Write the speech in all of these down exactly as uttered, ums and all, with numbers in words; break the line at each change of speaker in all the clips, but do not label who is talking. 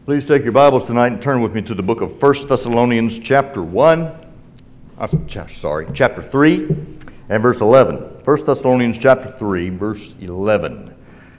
Please take your Bibles tonight and turn with me to the book of First Thessalonians chapter one. I'm sorry, chapter three and verse eleven. First Thessalonians chapter three, verse eleven.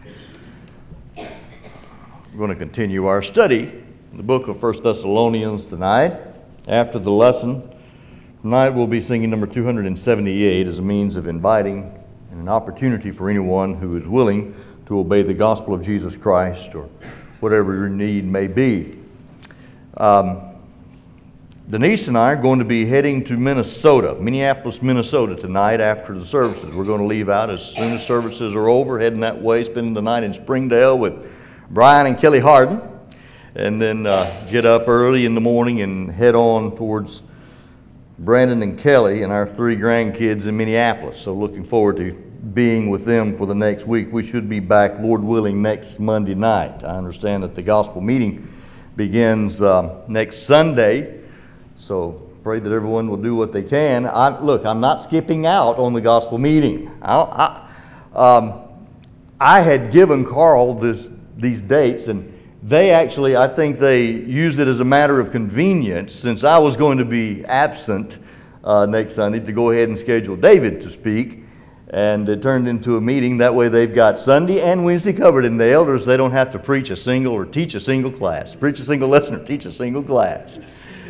We're going to continue our study in the book of First Thessalonians tonight. After the lesson, tonight we'll be singing number two hundred seventy-eight as a means of inviting and an opportunity for anyone who is willing to obey the gospel of Jesus Christ or whatever your need may be. Um, Denise and I are going to be heading to Minnesota, Minneapolis, Minnesota tonight after the services. We're going to leave out as soon as services are over, heading that way, spending the night in Springdale with Brian and Kelly Harden, and then uh, get up early in the morning and head on towards Brandon and Kelly and our three grandkids in Minneapolis. So looking forward to being with them for the next week. We should be back, Lord willing, next Monday night. I understand that the gospel meeting begins uh, next Sunday, so pray that everyone will do what they can. I, look, I'm not skipping out on the gospel meeting. I, I, um, I had given Carl this, these dates, and they actually, I think they used it as a matter of convenience, since I was going to be absent uh, next Sunday, to go ahead and schedule David to speak. And it turned into a meeting. That way they've got Sunday and Wednesday covered, and the elders, they don't have to preach a single or teach a single class. Preach a single lesson or teach a single class.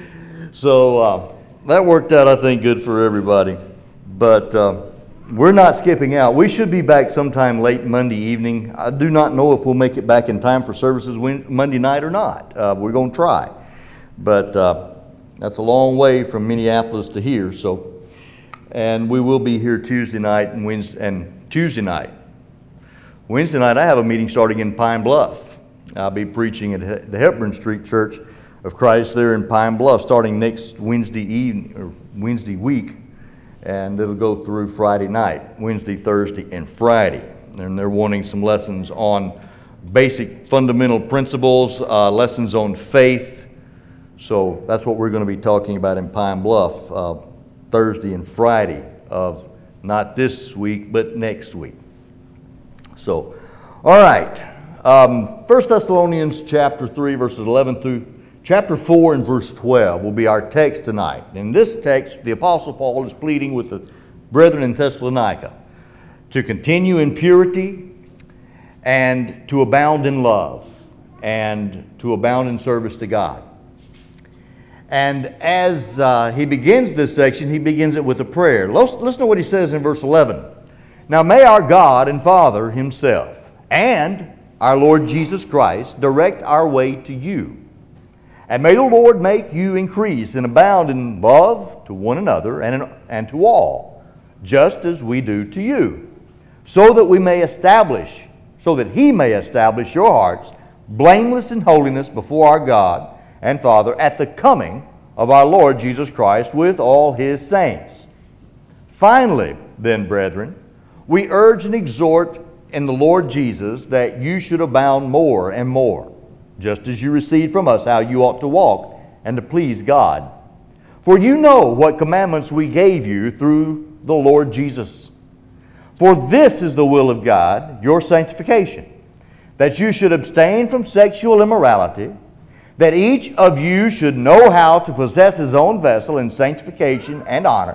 So uh, that worked out, I think, good for everybody. But uh, we're not skipping out. We should be back sometime late Monday evening. I do not know if we'll make it back in time for services Monday night or not. Uh, we're going to try. But uh, that's a long way from Minneapolis to here, so... And we will be here Tuesday night and Wednesday and Tuesday night. Wednesday night I have a meeting starting in Pine Bluff. I'll be preaching at the Hepburn Street Church of Christ there in Pine Bluff starting next Wednesday evening or Wednesday week, and it'll go through Friday night, Wednesday, Thursday, and Friday. And they're wanting some lessons on basic fundamental principles, uh, lessons on faith. So that's what we're going to be talking about in Pine Bluff. Uh, Thursday and Friday of not this week, but next week. So, all right. Um, First Thessalonians chapter three, verses eleven through chapter four and verse twelve will be our text tonight. In this text, the Apostle Paul is pleading with the brethren in Thessalonica to continue in purity and to abound in love and to abound in service to God. And as uh, he begins this section, he begins it with a prayer. Listen, listen to what he says in verse eleven. Now may our God and Father himself and our Lord Jesus Christ direct our way to you. And may the Lord make you increase and abound in love to one another and, in, and to all, just as we do to you, so that we may establish, so that he may establish your hearts blameless in holiness before our God and Father at the coming of our Lord Jesus Christ with all his saints. Finally, then, brethren, we urge and exhort in the Lord Jesus that you should abound more and more, just as you received from us how you ought to walk and to please God. For you know what commandments we gave you through the Lord Jesus. For this is the will of God, your sanctification, that you should abstain from sexual immorality, that each of you should know how to possess his own vessel in sanctification and honor,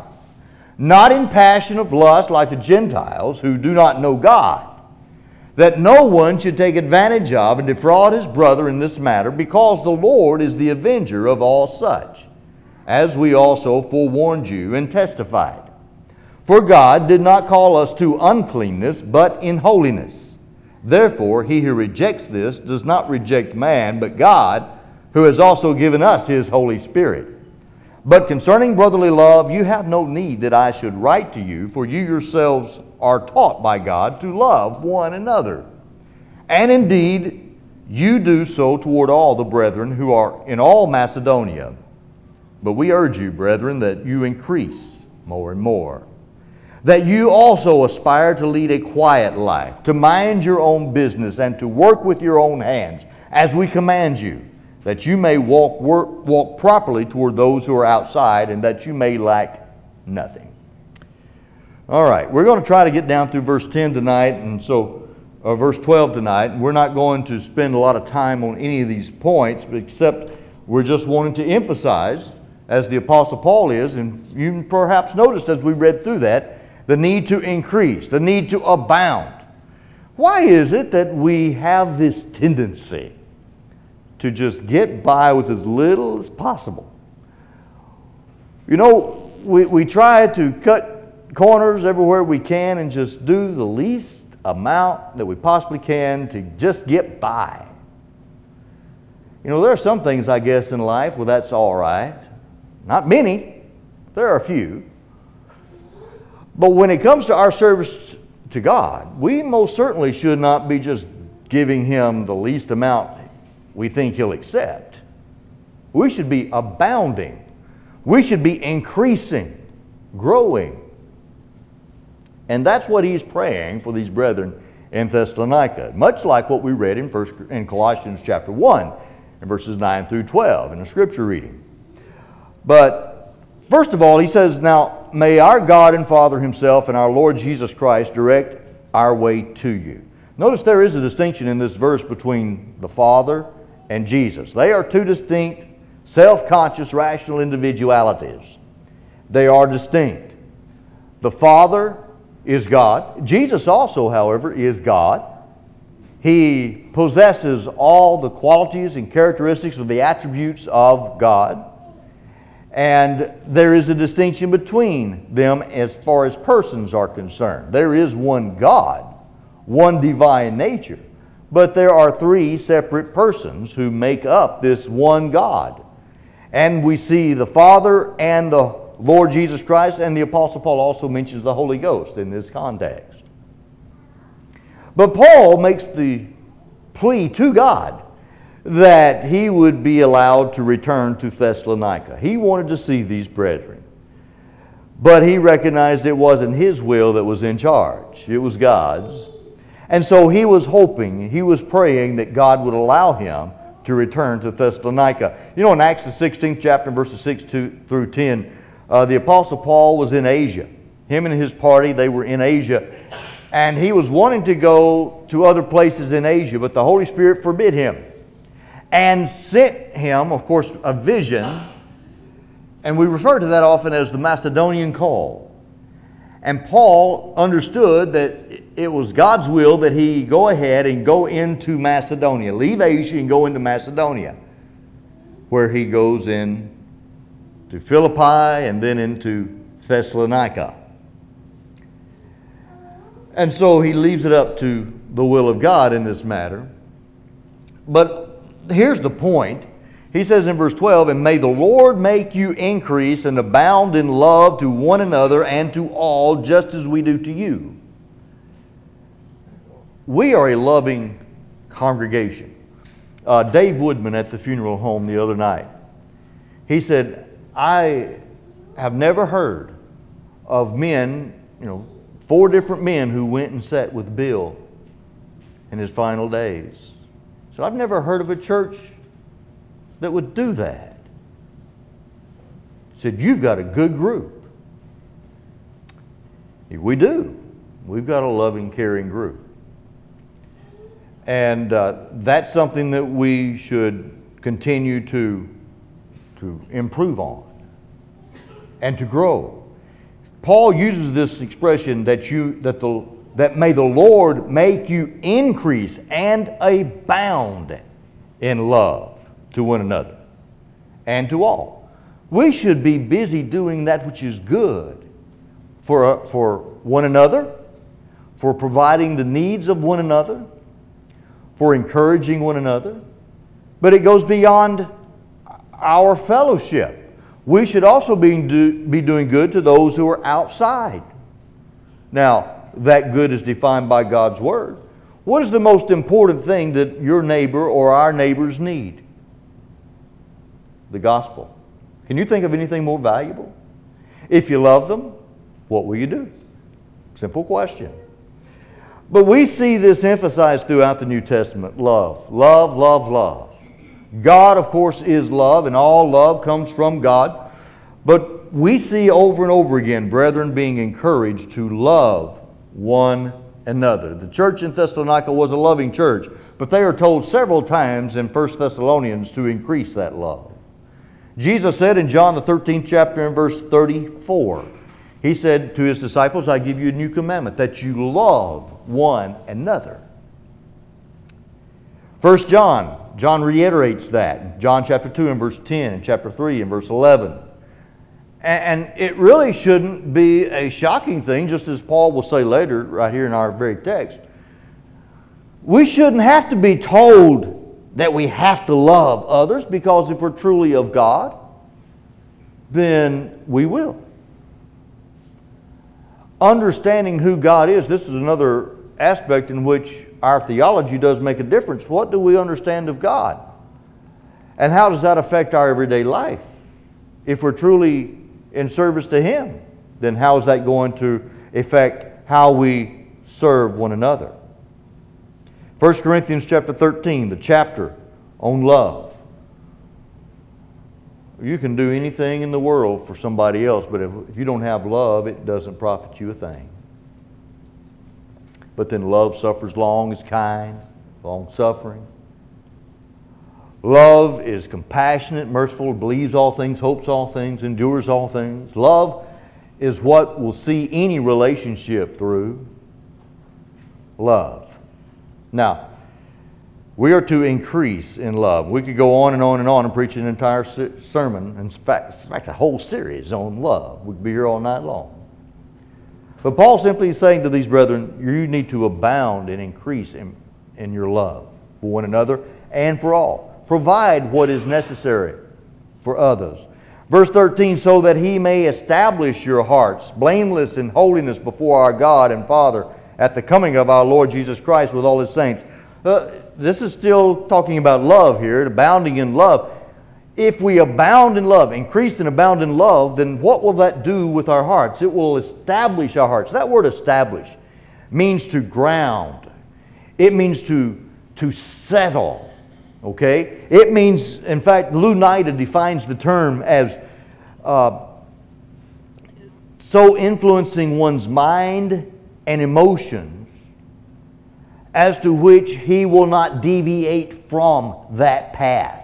not in passion of lust like the Gentiles who do not know God, that no one should take advantage of and defraud his brother in this matter, because the Lord is the avenger of all such, as we also forewarned you and testified. For God did not call us to uncleanness, but in holiness. Therefore, he who rejects this does not reject man, but God, who has also given us his Holy Spirit. But concerning brotherly love, you have no need that I should write to you, for you yourselves are taught by God to love one another. And indeed, you do so toward all the brethren who are in all Macedonia. But we urge you, brethren, that you increase more and more, that you also aspire to lead a quiet life, to mind your own business, and to work with your own hands, as we command you, that you may walk work, walk properly toward those who are outside, and that you may lack nothing. All right, we're going to try to get down through verse ten tonight, and so uh, verse twelve tonight. We're not going to spend a lot of time on any of these points, but except we're just wanting to emphasize, as the Apostle Paul is, and you perhaps noticed as we read through that, the need to increase, the need to abound. Why is it that we have this tendency to just get by with as little as possible? You know, we, we try to cut corners everywhere we can and just do the least amount that we possibly can to just get by. You know, there are some things, I guess, in life where that's all right. Not many. There are a few. But when it comes to our service to God, we most certainly should not be just giving Him the least amount we think He'll accept. We should be abounding. We should be increasing, growing. And that's what he's praying for these brethren in Thessalonica, much like what we read in first in Colossians chapter one, in verses nine through twelve in the scripture reading. But first of all, he says, now may our God and Father Himself and our Lord Jesus Christ direct our way to you. Notice there is a distinction in this verse between the Father and Jesus. They are two distinct, self-conscious, rational individualities. They are distinct. The Father is God. Jesus also, however, is God. He possesses all the qualities and characteristics of the attributes of God. And there is a distinction between them as far as persons are concerned. There is one God, one divine nature, but there are three separate persons who make up this one God. And we see the Father and the Lord Jesus Christ, and the Apostle Paul also mentions the Holy Ghost in this context. But Paul makes the plea to God that he would be allowed to return to Thessalonica. He wanted to see these brethren. But he recognized it wasn't his will that was in charge. It was God's. And so he was hoping, he was praying that God would allow him to return to Thessalonica. You know, in Acts the sixteenth chapter, verses six through ten, uh, the Apostle Paul was in Asia. Him and his party, they were in Asia. And he was wanting to go to other places in Asia, but the Holy Spirit forbid him. And sent him, of course, a vision. And we refer to that often as the Macedonian call. And Paul understood that it was God's will that he go ahead and go into Macedonia. Leave Asia and go into Macedonia, where he goes in to Philippi and then into Thessalonica. And so he leaves it up to the will of God in this matter. But here's the point. He says in verse twelve, and may the Lord make you increase and abound in love to one another and to all, just as we do to you. We are a loving congregation. Uh, Dave Woodman at the funeral home the other night, he said, I have never heard of men, you know, four different men who went and sat with Bill in his final days. So I've never heard of a church that would do that. He said, you've got a good group. We do. We've got a loving, caring group. And uh, that's something that we should continue to, to improve on and to grow. Paul uses this expression that you that the that may the Lord make you increase and abound in love to one another and to all. We should be busy doing that which is good for uh, for one another, for providing the needs of one another, for encouraging one another. But it goes beyond our fellowship. We should also be, do, be doing good to those who are outside. Now, that good is defined by God's Word. What is the most important thing that your neighbor or our neighbors need? The gospel. Can you think of anything more valuable? If you love them, what will you do? Simple question. But we see this emphasized throughout the New Testament. Love. Love, love, love. God, of course, is love, and all love comes from God. But we see over and over again brethren being encouraged to love one another. The church in Thessalonica was a loving church, but they are told several times in First Thessalonians to increase that love. Jesus said in John the thirteenth chapter and verse thirty-four, He said to His disciples, I give you a new commandment, that you love one another. First John, John reiterates that. John chapter two and verse ten, and chapter three and verse eleven. And it really shouldn't be a shocking thing, just as Paul will say later, right here in our very text. We shouldn't have to be told that we have to love others, because if we're truly of God, then we will. Understanding who God is, this is another aspect in which our theology does make a difference. What do we understand of God? And how does that affect our everyday life? If we're truly in service to Him, then how is that going to affect how we serve one another? First Corinthians chapter thirteen, the chapter on love. You can do anything in the world for somebody else, but if, if you don't have love, it doesn't profit you a thing. But then love suffers long, is kind, long-suffering. Love is compassionate, merciful, believes all things, hopes all things, endures all things. Love is what will see any relationship through. Love. Now, we are to increase in love. We could go on and on and on and preach an entire sermon, in fact, in fact a whole series on love. We could be here all night long. But Paul simply is saying to these brethren, you need to abound and increase in, in your love for one another and for all. Provide what is necessary for others. Verse thirteen, so that He may establish your hearts blameless in holiness before our God and Father at the coming of our Lord Jesus Christ with all His saints. Uh, this is still talking about love here, abounding in love. If we abound in love, increase and abound in love, then what will that do with our hearts? It will establish our hearts. That word establish means to ground. It means to, to settle. Okay? It means, in fact, Lou Nida defines the term as uh, so influencing one's mind and emotions as to which he will not deviate from that path.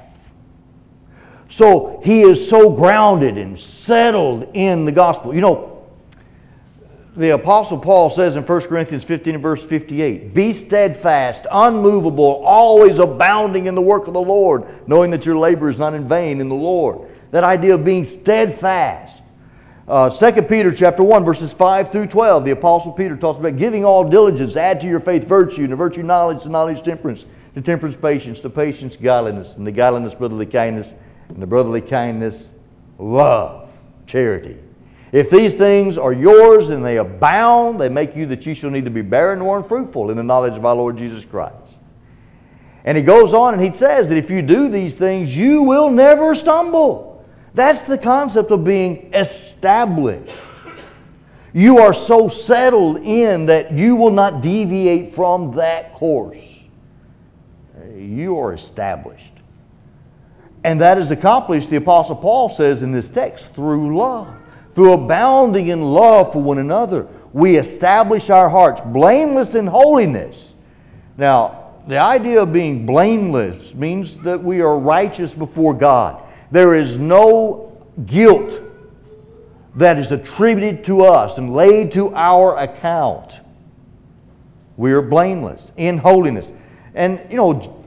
So he is so grounded and settled in the gospel. You know, the Apostle Paul says in First Corinthians fifteen and verse fifty-eight, be steadfast, unmovable, always abounding in the work of the Lord, knowing that your labor is not in vain in the Lord. That idea of being steadfast. Uh, Second Peter chapter one, verses five through twelve, the Apostle Peter talks about giving all diligence, add to your faith virtue, and to virtue knowledge, to knowledge temperance, to temperance patience, to patience godliness, and to godliness brotherly kindness, and to brotherly kindness love, charity. If these things are yours and they abound, they make you that you shall neither be barren nor unfruitful in the knowledge of our Lord Jesus Christ. And he goes on and he says that if you do these things, you will never stumble. That's the concept of being established. You are so settled in that you will not deviate from that course. You are established. And that is accomplished, the Apostle Paul says in this text, through love. Through abounding in love for one another, we establish our hearts blameless in holiness. Now, the idea of being blameless means that we are righteous before God. There is no guilt that is attributed to us and laid to our account. We are blameless in holiness. And, you know,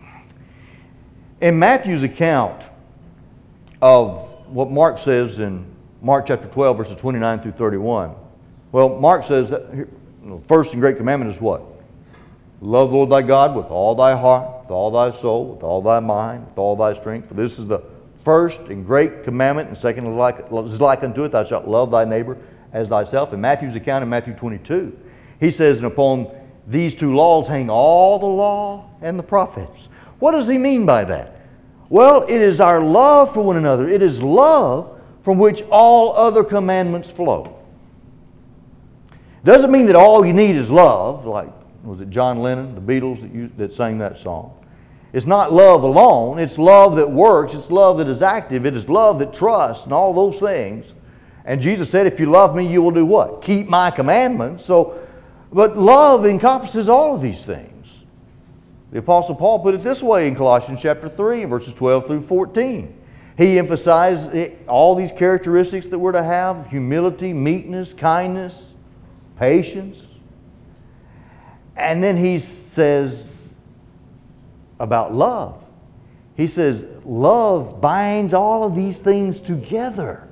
in Matthew's account of what Mark says in Mark chapter twelve, verses twenty-nine through thirty-one. Well, Mark says that you know, first and great commandment is what? Love the Lord thy God with all thy heart, with all thy soul, with all thy mind, with all thy strength. For this is the first and great commandment, and second is like, is like unto it, thou shalt love thy neighbor as thyself. In Matthew's account in Matthew twenty-two, he says, and upon these two laws hang all the law and the prophets. What does he mean by that? Well, it is our love for one another. It is love from which all other commandments flow. Doesn't mean that all you need is love, like, was it John Lennon, the Beatles that, you, that sang that song? It's not love alone. It's love that works. It's love that is active. It is love that trusts and all those things. And Jesus said, if you love me, you will do what? Keep my commandments. So But love encompasses all of these things. The Apostle Paul put it this way in Colossians chapter three, verses twelve through fourteen. He emphasized all these characteristics that we're to have: humility, meekness, kindness, patience. And then he says about love. He says, love binds all of these things together.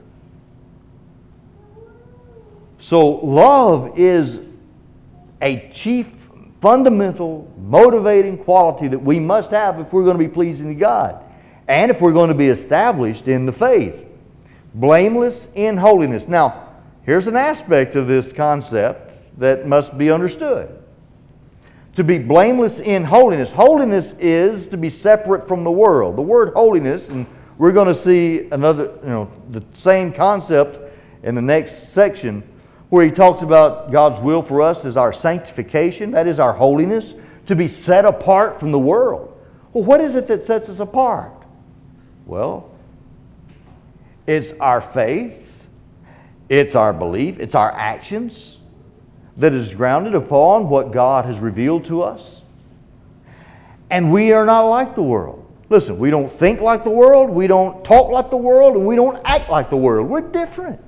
So love is a chief, fundamental, motivating quality that we must have if we're going to be pleasing to God, and if we're going to be established in the faith. Blameless in holiness. Now, here's an aspect of this concept that must be understood. To be blameless in holiness. Holiness is to be separate from the world. The word holiness, and we're going to see another, you know, the same concept in the next section, where he talks about God's will for us as our sanctification. That is our holiness, to be set apart from the world. Well, what is it that sets us apart? Well, it's our faith, it's our belief, it's our actions that is grounded upon what God has revealed to us. And we are not like the world. Listen, we don't think like the world, we don't talk like the world, and we don't act like the world. We're different.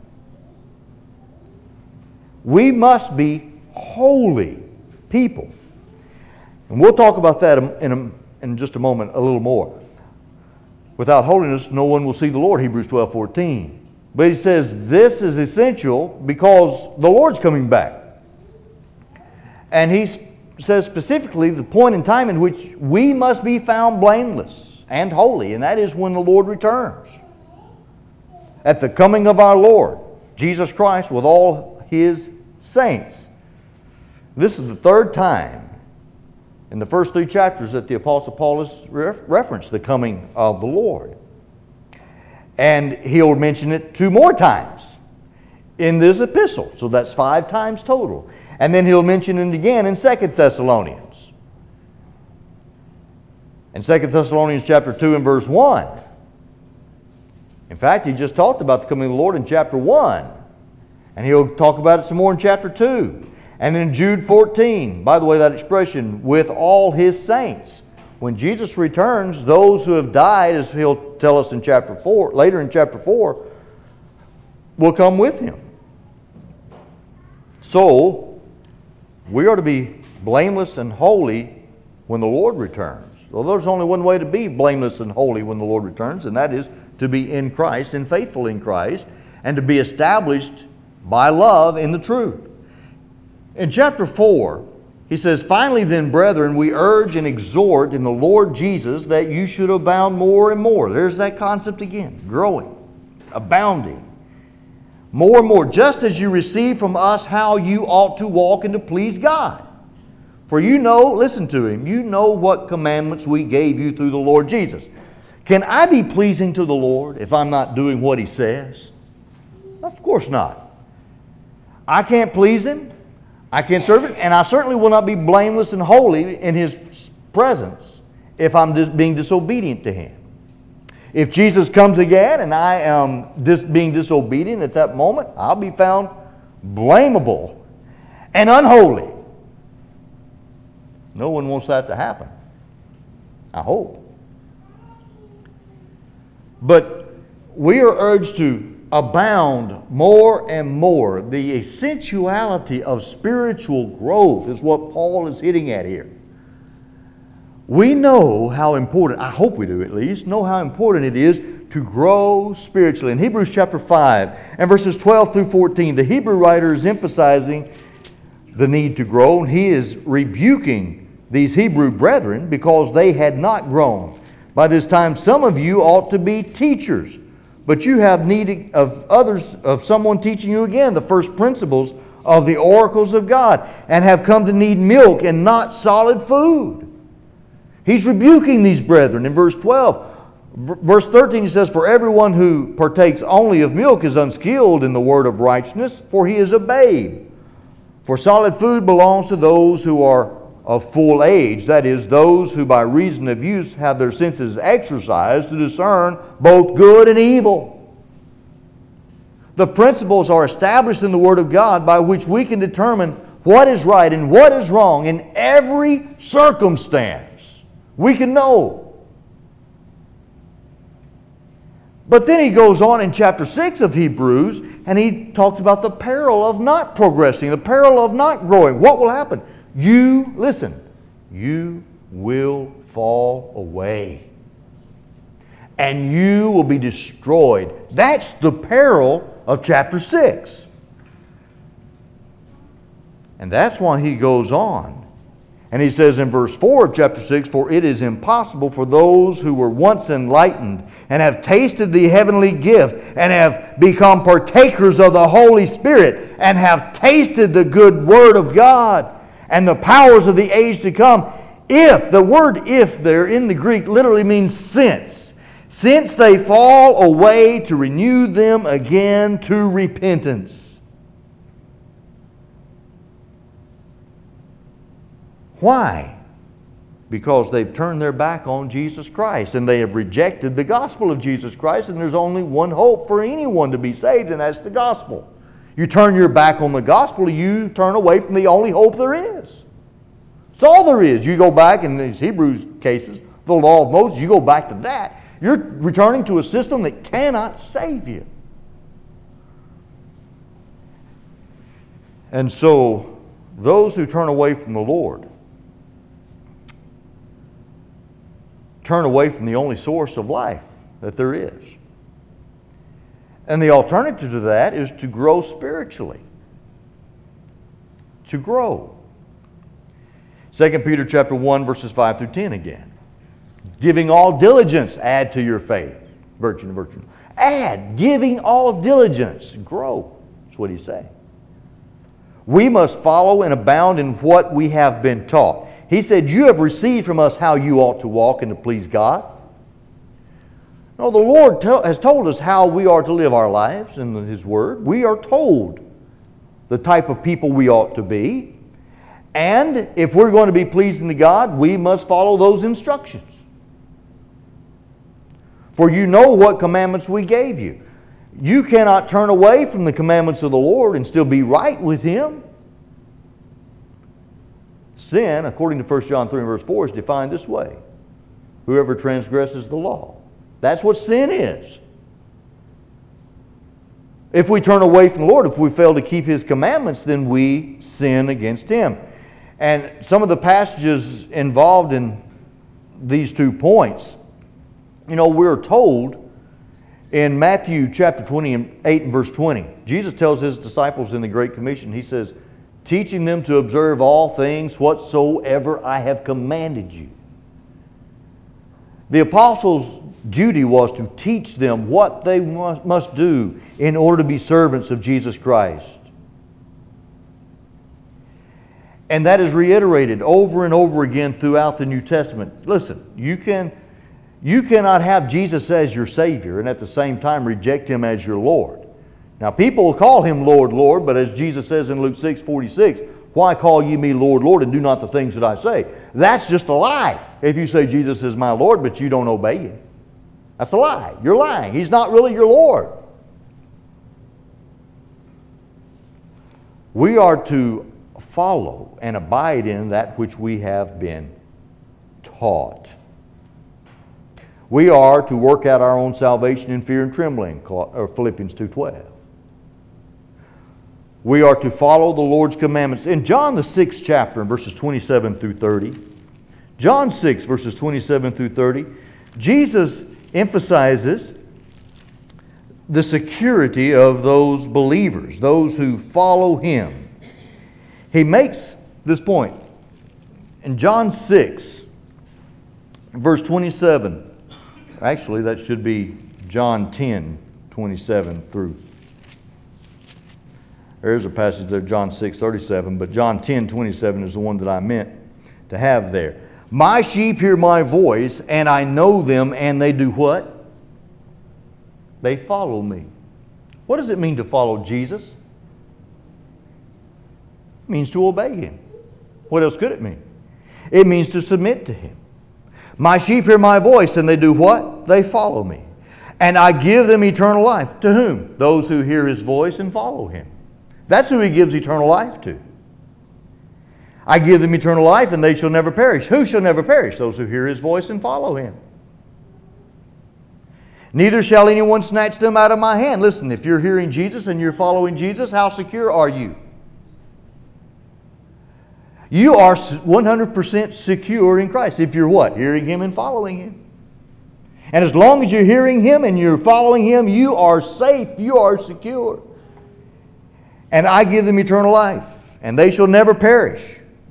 We must be holy people. And we'll talk about that in, a, in just a moment a little more. Without holiness, no one will see the Lord, Hebrews twelve fourteen. But he says this is essential because the Lord's coming back. And he says specifically the point in time in which we must be found blameless and holy, and that is when the Lord returns. At the coming of our Lord, Jesus Christ, with all His saints. This is the third time in the first three chapters that the Apostle Paul has referenced the coming of the Lord. And he'll mention it two more times in this epistle. So that's five times total. And then he'll mention it again in Second Thessalonians. In Second Thessalonians chapter two and verse one. In fact, he just talked about the coming of the Lord in chapter one. And he'll talk about it some more in chapter two. And in Jude fourteen, by the way, that expression, with all His saints. When Jesus returns, those who have died, as he'll tell us in chapter four, later in chapter four, will come with Him. So, we are to be blameless and holy when the Lord returns. Well, there's only one way to be blameless and holy when the Lord returns, and that is to be in Christ and faithful in Christ, and to be established by love in the truth. In chapter four, he says, finally then, brethren, we urge and exhort in the Lord Jesus that you should abound more and more. There's that concept again. Growing. Abounding. More and more. Just as you receive from us how you ought to walk and to please God. For you know, listen to him, you know what commandments we gave you through the Lord Jesus. Can I be pleasing to the Lord if I'm not doing what He says? Of course not. I can't please Him. I can't serve Him. And I certainly will not be blameless and holy in His presence if I'm dis- being disobedient to Him. If Jesus comes again and I am dis- being disobedient at that moment, I'll be found blamable and unholy. No one wants that to happen. I hope. But we are urged to abound more and more. The essentiality of spiritual growth is what Paul is hitting at here. We know how important, I hope we do at least, know how important it is to grow spiritually. In Hebrews chapter five and verses twelve through fourteen, the Hebrew writer is emphasizing the need to grow, and he is rebuking these Hebrew brethren because they had not grown. By this time, some of you ought to be teachers, but you have need of others, of someone teaching you again the first principles of the oracles of God, and have come to need milk and not solid food. He's rebuking these brethren in verse twelve. Verse thirteen, he says, for everyone who partakes only of milk is unskilled in the word of righteousness, for he is a babe. For solid food belongs to those who are of full age, that is, those who by reason of use have their senses exercised to discern both good and evil. The principles are established in the Word of God by which we can determine what is right and what is wrong in every circumstance. We can know. But then he goes on in chapter six of Hebrews, and he talks about the peril of not progressing, the peril of not growing. What will happen? You, listen, you will fall away. And you will be destroyed. That's the peril of chapter six. And that's why he goes on. And he says in verse four of chapter six, "For it is impossible for those who were once enlightened and have tasted the heavenly gift and have become partakers of the Holy Spirit and have tasted the good word of God and the powers of the age to come, if," the word "if" there in the Greek literally means since. Since they fall away, to renew them again to repentance. Why? Because they've turned their back on Jesus Christ and they have rejected the gospel of Jesus Christ, and there's only one hope for anyone to be saved, and that's the gospel. You turn your back on the gospel, you turn away from the only hope there is. It's all there is. You go back, in these Hebrews cases, the law of Moses, you go back to that. You're returning to a system that cannot save you. And so, those who turn away from the Lord turn away from the only source of life that there is. And the alternative to that is to grow spiritually. To grow. Second Peter chapter one, verses five through ten again. Giving all diligence, add to your faith. Virtue and virtue. Add, giving all diligence. Grow. That's what he's saying. We must follow and abound in what we have been taught. He said, you have received from us how you ought to walk and to please God. No, the Lord to- has told us how we are to live our lives in His Word. We are told the type of people we ought to be. And if we're going to be pleasing to God, we must follow those instructions. For you know what commandments we gave you. You cannot turn away from the commandments of the Lord and still be right with Him. Sin, according to First John three and verse four, is defined this way. Whoever transgresses the law. That's what sin is. If we turn away from the Lord, if we fail to keep His commandments, then we sin against Him. And some of the passages involved in these two points, you know, we're told in Matthew chapter twenty-eight and verse twenty, Jesus tells His disciples in the Great Commission, He says, teaching them to observe all things whatsoever I have commanded you. The apostles' duty was to teach them what they must do in order to be servants of Jesus Christ. And that is reiterated over and over again throughout the New Testament. Listen, you can, you cannot have Jesus as your Savior and at the same time reject Him as your Lord. Now, people will call Him Lord, Lord, but as Jesus says in Luke six forty-six, why call ye me Lord, Lord, and do not the things that I say? That's just a lie. If you say Jesus is my Lord, but you don't obey Him. That's a lie. You're lying. He's not really your Lord. We are to follow and abide in that which we have been taught. We are to work out our own salvation in fear and trembling, Philippians two twelve. We are to follow the Lord's commandments. In John the sixth chapter, in verses twenty-seven through thirty, John six, verses twenty-seven through thirty, Jesus emphasizes the security of those believers, those who follow Him. He makes this point. In John six, verse twenty-seven, actually that should be John ten, twenty-seven through. There's a passage there, John six, thirty-seven, but John ten, twenty-seven is the one that I meant to have there. My sheep hear my voice, and I know them, and they do what? They follow me. What does it mean to follow Jesus? It means to obey Him. What else could it mean? It means to submit to Him. My sheep hear my voice, and they do what? They follow me. And I give them eternal life. To whom? Those who hear His voice and follow Him. That's who He gives eternal life to. I give them eternal life, and they shall never perish. Who shall never perish? Those who hear His voice and follow Him. Neither shall anyone snatch them out of my hand. Listen, if you're hearing Jesus and you're following Jesus, how secure are you? You are one hundred percent secure in Christ. If you're what? Hearing Him and following Him. And as long as you're hearing Him and you're following Him, you are safe. You are secure. And I give them eternal life, and they shall never perish.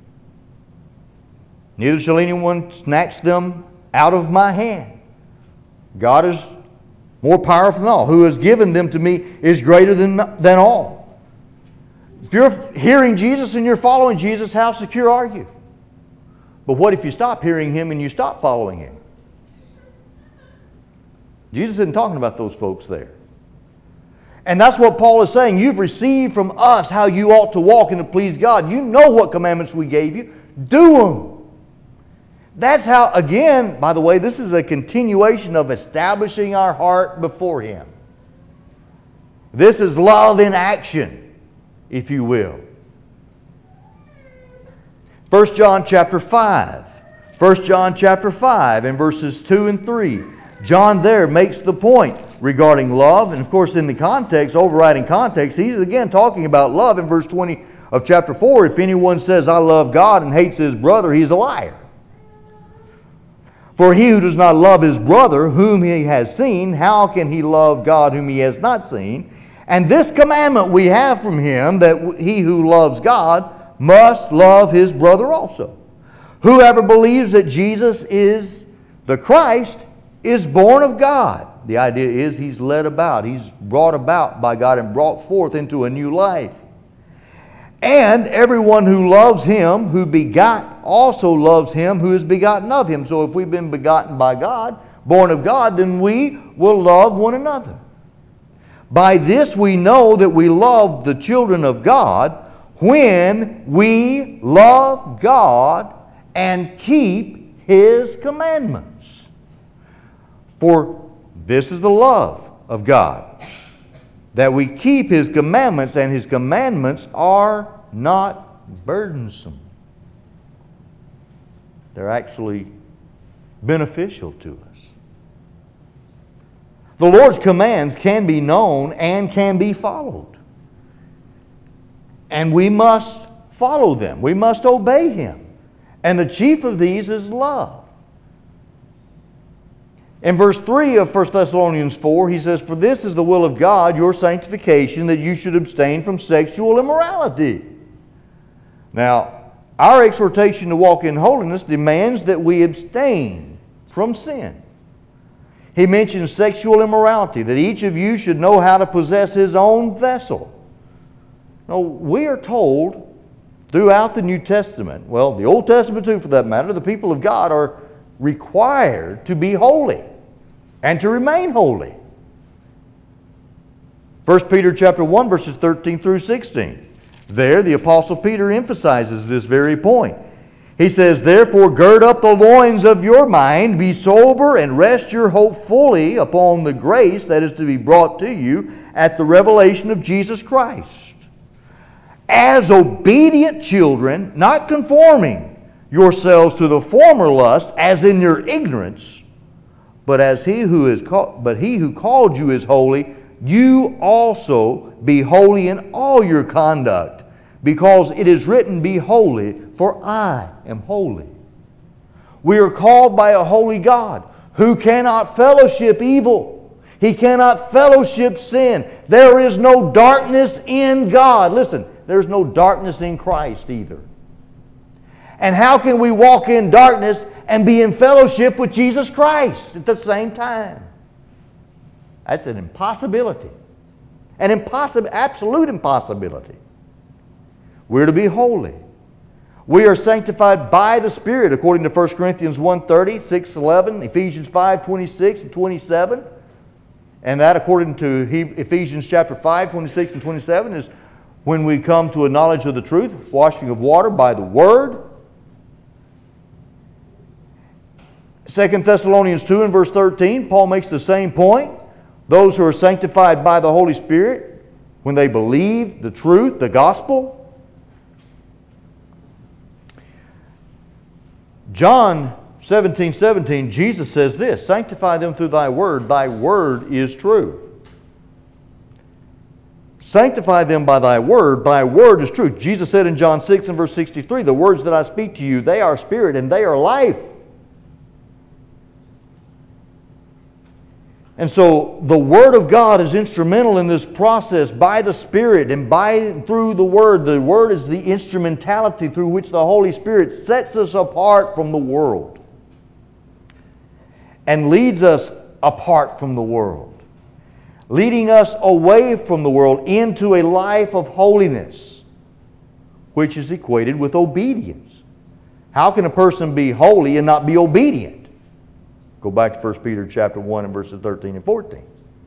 Neither shall anyone snatch them out of my hand. God is more powerful than all. Who has given them to me is greater than, than all. If you're hearing Jesus and you're following Jesus, how secure are you? But what if you stop hearing Him and you stop following Him? Jesus isn't talking about those folks there. And that's what Paul is saying. You've received from us how you ought to walk and to please God. You know what commandments we gave you. Do them. That's how, again, by the way, this is a continuation of establishing our heart before Him. This is love in action, if you will. First John chapter five. First John chapter five and verses two and three. John there makes the point regarding love. And of course, in the context, overriding context, he's again talking about love in verse twenty of chapter four. If anyone says, I love God and hates his brother, he's a liar. For he who does not love his brother whom he has seen, how can he love God whom he has not seen? And this commandment we have from him, that he who loves God must love his brother also. Whoever believes that Jesus is the Christ is born of God. The idea is he's led about, he's brought about by God and brought forth into a new life. And everyone who loves Him who begot also loves Him who is begotten of Him. So if we've been begotten by God, born of God, then we will love one another. By this we know that we love the children of God, when we love God and keep His commandments. For this is the love of God, that we keep His commandments, and His commandments are not burdensome. They're actually beneficial to us. The Lord's commands can be known and can be followed. And we must follow them. We must obey Him. And the chief of these is love. In verse three of First Thessalonians four, he says, For this is the will of God, your sanctification, that you should abstain from sexual immorality. Now, our exhortation to walk in holiness demands that we abstain from sin. He mentions sexual immorality, that each of you should know how to possess his own vessel. Now, we are told throughout the New Testament, well, the Old Testament too for that matter, the people of God are required to be holy and to remain holy. First Peter chapter one, verses thirteen through sixteen. There, the Apostle Peter emphasizes this very point. He says, Therefore gird up the loins of your mind, be sober, and rest your hope fully upon the grace that is to be brought to you at the revelation of Jesus Christ. As obedient children, not conforming yourselves to the former lust, as in your ignorance, but as he who is called, but he who called you is holy, you also be holy in all your conduct, because it is written, Be holy, for I am holy. We are called by a holy God who cannot fellowship evil. He cannot fellowship sin. There is no darkness in God. Listen, there's no darkness in Christ either. And how can we walk in darkness and be in fellowship with Jesus Christ at the same time? That's an impossibility. An impossible, absolute impossibility. We're to be holy. We are sanctified by the Spirit according to First Corinthians one thirty, six eleven, Ephesians five twenty-six and twenty-seven. And that, according to Ephesians chapter five, twenty-six and twenty-seven, is when we come to a knowledge of the truth, washing of water by the Word. Second Thessalonians two and verse thirteen, Paul makes the same point. Those who are sanctified by the Holy Spirit, when they believe the truth, the gospel. John seventeen seventeen, Jesus says this, sanctify them through thy word, thy word is truth. Sanctify them by thy word, thy word is truth. Jesus said in John six and verse sixty-three, the words that I speak to you, they are spirit and they are life. And so the Word of God is instrumental in this process by the Spirit and by through the Word. The Word is the instrumentality through which the Holy Spirit sets us apart from the world and leads us apart from the world, leading us away from the world into a life of holiness, which is equated with obedience. How can a person be holy and not be obedient? Go back to First Peter chapter one and verses thirteen and fourteen.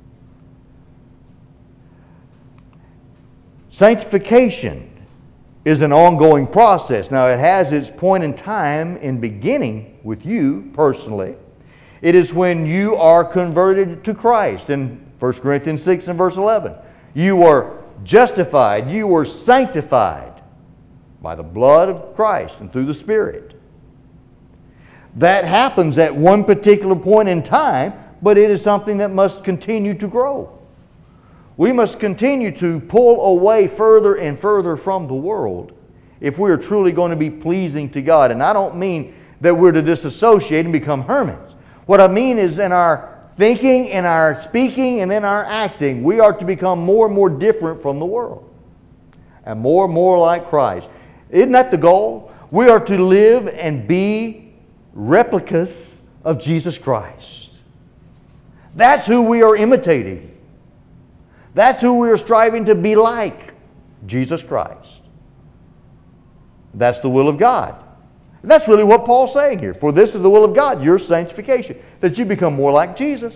Sanctification is an ongoing process. Now, it has its point in time in beginning with you personally. It is when you are converted to Christ. In First Corinthians six and verse eleven, you are justified, you were sanctified by the blood of Christ and through the Spirit. That happens at one particular point in time, but it is something that must continue to grow. We must continue to pull away further and further from the world if we are truly going to be pleasing to God. And I don't mean that we're to disassociate and become hermits. What I mean is in our thinking, in our speaking, and in our acting, we are to become more and more different from the world and more and more like Christ. Isn't that the goal? We are to live and be replicas of Jesus Christ. That's who we are imitating. That's who we are striving to be like, Jesus Christ. That's the will of God. And that's really what Paul's saying here. For this is the will of God, your sanctification, that you become more like Jesus.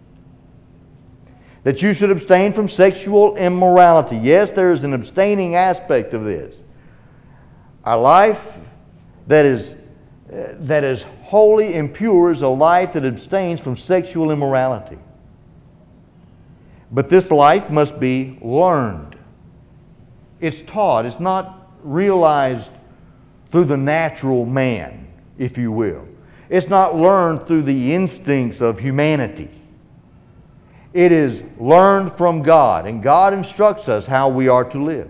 That you should abstain from sexual immorality. Yes, there is an abstaining aspect of this. Our life that is that is holy and pure is a life that abstains from sexual immorality. But this life must be learned. It's taught. It's not realized through the natural man, if you will. It's not learned through the instincts of humanity. It is learned from God, and God instructs us how we are to live.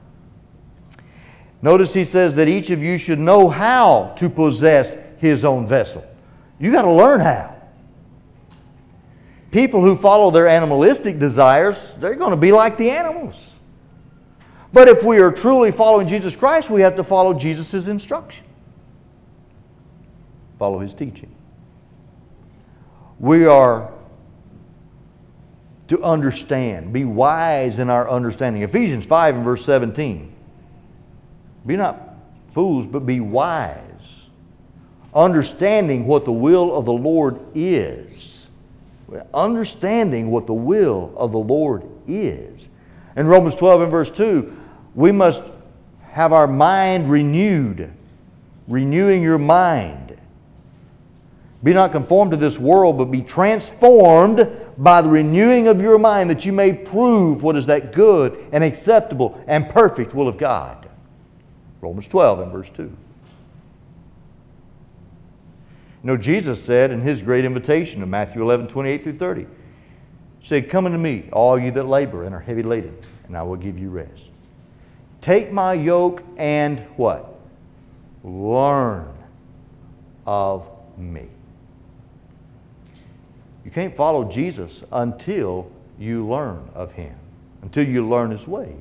Notice he says that each of you should know how to possess his own vessel. You got to learn how. People who follow their animalistic desires, they're going to be like the animals. But if we are truly following Jesus Christ, we have to follow Jesus' instruction. Follow his teaching. We are to understand, be wise in our understanding. Ephesians five and verse seventeen. Be not fools, but be wise, understanding what the will of the Lord is. Understanding what the will of the Lord is. In Romans twelve and verse two, we must have our mind renewed. Renewing your mind. Be not conformed to this world, but be transformed by the renewing of your mind, that you may prove what is that good and acceptable and perfect will of God. Romans twelve and verse two. You know, Jesus said in his great invitation in Matthew eleven, twenty-eight through thirty, he said, come unto me, all you that labor and are heavy laden, and I will give you rest. Take my yoke and what? Learn of me. You can't follow Jesus until you learn of him, until you learn his way.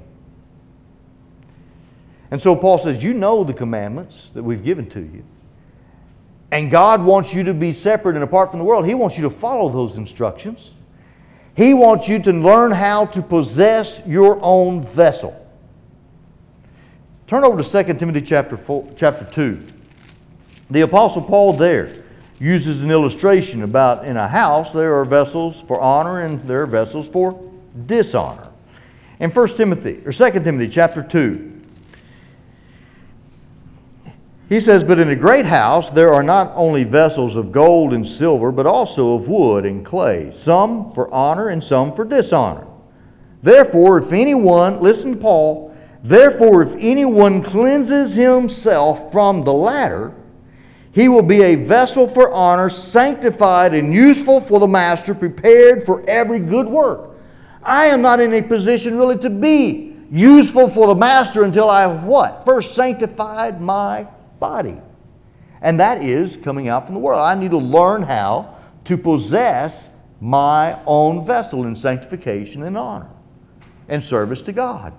And so Paul says, you know the commandments that we've given to you. And God wants you to be separate and apart from the world. He wants you to follow those instructions. He wants you to learn how to possess your own vessel. Turn over to Second Timothy chapter four, chapter two. The Apostle Paul there uses an illustration about in a house there are vessels for honor and there are vessels for dishonor. In First Timothy, or Second Timothy chapter two, he says, but in a great house there are not only vessels of gold and silver, but also of wood and clay, some for honor and some for dishonor. Therefore, if anyone, listen to Paul, therefore if anyone cleanses himself from the latter, He will be a vessel for honor, sanctified and useful for the master, prepared for every good work. I am not in a position really to be useful for the master until I have what? First sanctified my body. And that is coming out from the world. I need to learn how to possess my own vessel in sanctification and honor and service to God.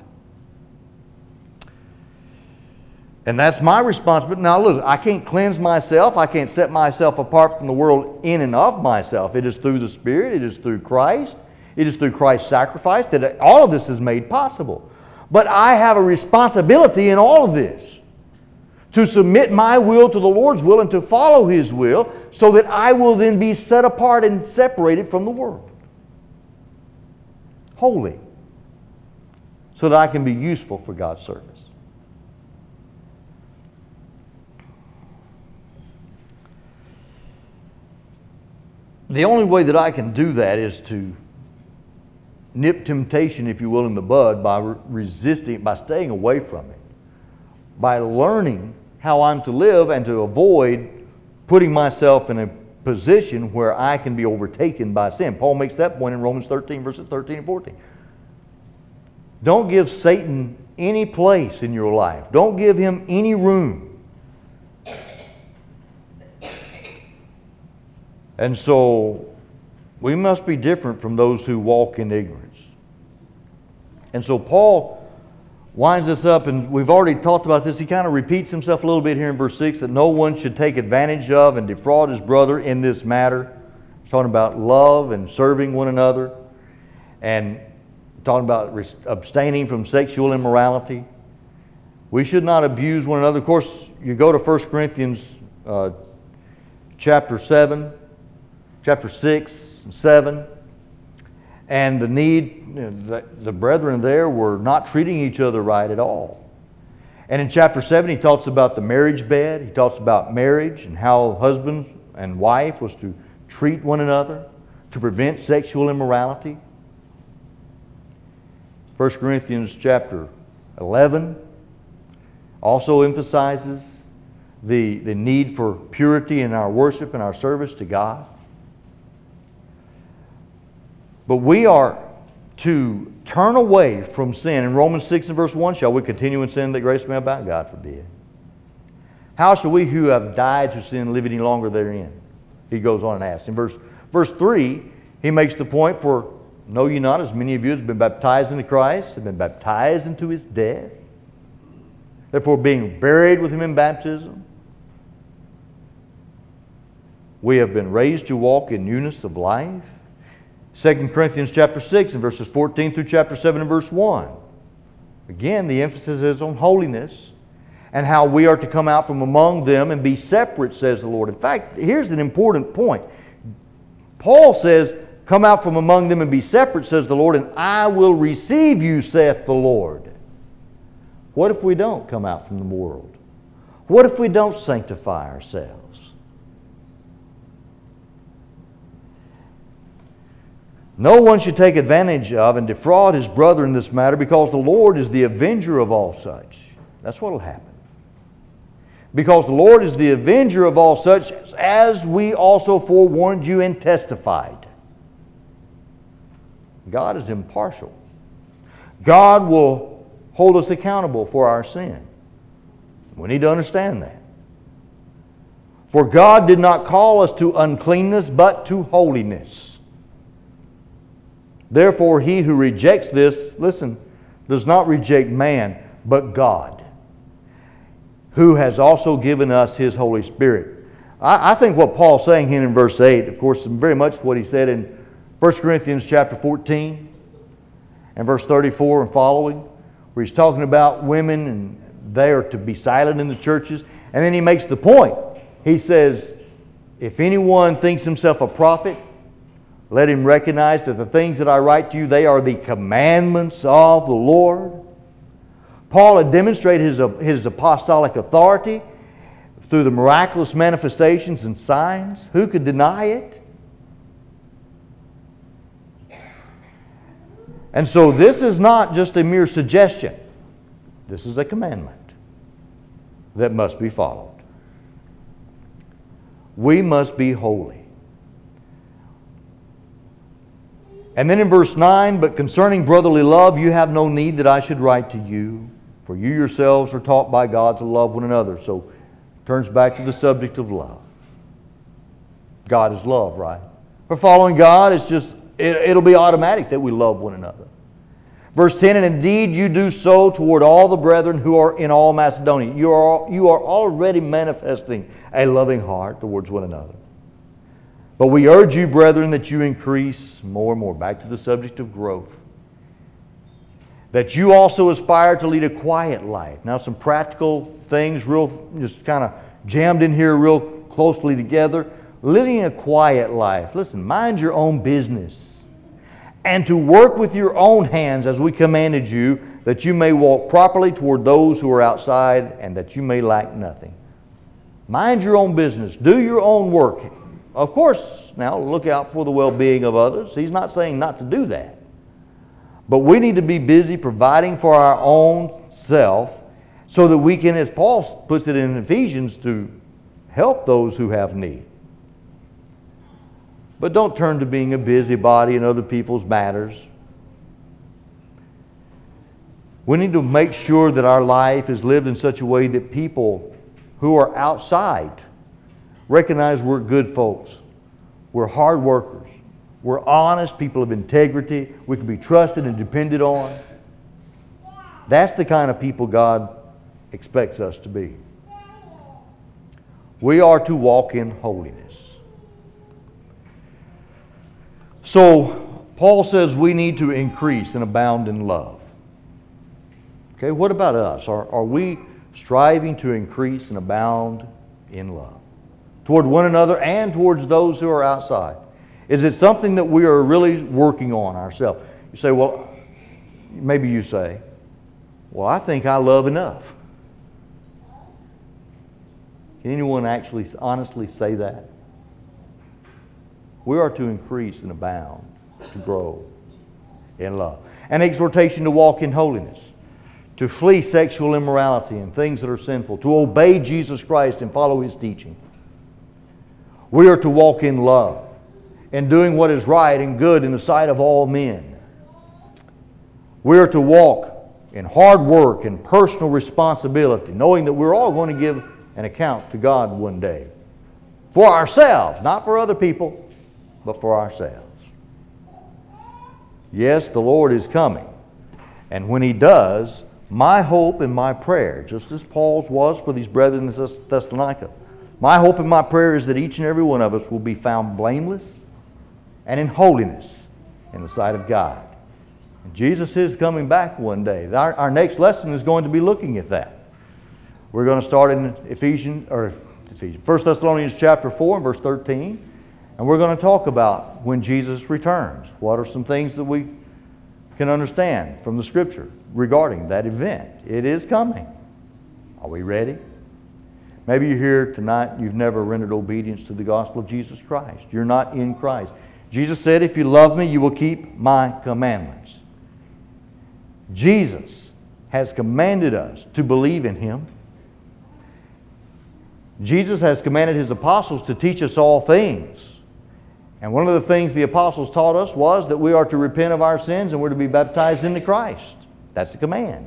And that's my responsibility. Now look, I can't cleanse myself. I can't set myself apart from the world in and of myself. It is through the Spirit. It is through Christ. It is through Christ's sacrifice that all of this is made possible. But I have a responsibility in all of this to submit my will to the Lord's will and to follow His will so that I will then be set apart and separated from the world. Holy. So that I can be useful for God's service. The only way that I can do that is to nip temptation, if you will, in the bud by re- resisting, by staying away from it, by learning how I'm to live and to avoid putting myself in a position where I can be overtaken by sin. Paul makes that point in Romans thirteen, verses thirteen and fourteen. Don't give Satan any place in your life. Don't give him any room. And so we must be different from those who walk in ignorance. And so Paul winds us up, and we've already talked about this. He kind of repeats himself a little bit here in verse six, that no one should take advantage of and defraud his brother in this matter. He's talking about love and serving one another, and talking about abstaining from sexual immorality. We should not abuse one another. Of course, you go to First Corinthians uh, chapter seven, chapter six and seven, and the need, you know, the, the brethren there were not treating each other right at all. And in chapter seven, he talks about the marriage bed. He talks about marriage and how husband and wife was to treat one another to prevent sexual immorality. First Corinthians chapter eleven also emphasizes the, the need for purity in our worship and our service to God. But we are to turn away from sin. In Romans six and verse one, shall we continue in sin that grace may abound? God forbid. How shall we who have died to sin live any longer therein? He goes on and asks. In verse, verse three, he makes the point, for know ye not, as many of you have been baptized into Christ, have been baptized into His death, therefore being buried with Him in baptism, we have been raised to walk in newness of life. Second Corinthians chapter six and verses fourteen through chapter seven and verse one. Again, the emphasis is on holiness and how we are to come out from among them and be separate, says the Lord. In fact, here's an important point. Paul says, come out from among them and be separate, says the Lord, and I will receive you, saith the Lord. What if we don't come out from the world? What if we don't sanctify ourselves? No one should take advantage of and defraud his brother in this matter, because the Lord is the avenger of all such. That's what will happen. Because the Lord is the avenger of all such, as we also forewarned you and testified. God is impartial. God will hold us accountable for our sin. We need to understand that. For God did not call us to uncleanness, but to holiness. Therefore, he who rejects this, listen, does not reject man, but God, who has also given us His Holy Spirit. I, I think what Paul's saying here in verse eight, of course, is very much what he said in First Corinthians chapter fourteen and verse thirty-four and following, where he's talking about women and they are to be silent in the churches. And then he makes the point. He says, if anyone thinks himself a prophet, let him recognize that the things that I write to you, they are the commandments of the Lord. Paul had demonstrated his, his apostolic authority through the miraculous manifestations and signs. Who could deny it? And so this is not just a mere suggestion. This is a commandment that must be followed. We must be holy. And then in verse nine, but concerning brotherly love, you have no need that I should write to you, for you yourselves are taught by God to love one another. So it turns back to the subject of love. God is love, right? For following God, it's just, it, it'll be automatic that we love one another. Verse ten, and indeed you do so toward all the brethren who are in all Macedonia. You are, you are already manifesting a loving heart towards one another. But we urge you, brethren, that you increase more and more. Back to the subject of growth. That you also aspire to lead a quiet life. Now some practical things, real just kind of jammed in here real closely together. Living a quiet life. Listen, mind your own business. And to work with your own hands as we commanded you, that you may walk properly toward those who are outside, and that you may lack nothing. Mind your own business. Do your own work. Of course, now look out for the well-being of others. He's not saying not to do that. But we need to be busy providing for our own self so that we can, as Paul puts it in Ephesians, to help those who have need. But don't turn to being a busybody in other people's matters. We need to make sure that our life is lived in such a way that people who are outside recognize we're good folks. We're hard workers. We're honest, people of integrity. We can be trusted and depended on. That's the kind of people God expects us to be. We are to walk in holiness. So, Paul says we need to increase and abound in love. Okay, what about us? Are, are we striving to increase and abound in love toward one another and towards those who are outside? Is it something that we are really working on ourselves? You say, well, maybe you say, well, I think I love enough. Can anyone actually honestly say that? We are to increase and abound, to grow in love. An exhortation to walk in holiness, to flee sexual immorality and things that are sinful, to obey Jesus Christ and follow His teaching. We are to walk in love and doing what is right and good in the sight of all men. We are to walk in hard work and personal responsibility, knowing that we're all going to give an account to God one day. For ourselves, not for other people, but for ourselves. Yes, the Lord is coming. And when He does, my hope and my prayer, just as Paul's was for these brethren in Thessalonica, my hope and my prayer is that each and every one of us will be found blameless and in holiness in the sight of God. And Jesus is coming back one day. Our, our next lesson is going to be looking at that. We're going to start in Ephesians, or Ephesians, First Thessalonians chapter four and verse thirteen. And we're going to talk about when Jesus returns. What are some things that we can understand from the Scripture regarding that event? It is coming. Are we ready? Maybe you're here tonight, you've never rendered obedience to the gospel of Jesus Christ. You're not in Christ. Jesus said, if you love me, you will keep my commandments. Jesus has commanded us to believe in Him. Jesus has commanded His apostles to teach us all things. And one of the things the apostles taught us was that we are to repent of our sins and we're to be baptized into Christ. That's the command.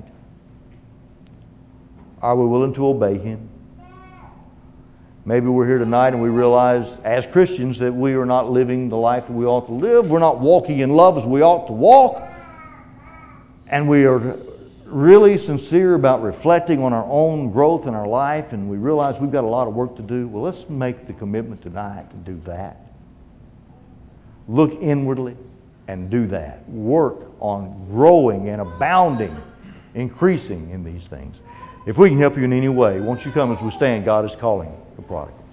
Are we willing to obey Him? Maybe we're here tonight and we realize as Christians that we are not living the life that we ought to live. We're not walking in love as we ought to walk. And we are really sincere about reflecting on our own growth in our life, and we realize we've got a lot of work to do. Well, let's make the commitment tonight to do that. Look inwardly and do that. Work on growing and abounding, increasing in these things. If we can help you in any way, won't you come as we stand? God is calling the prodigal.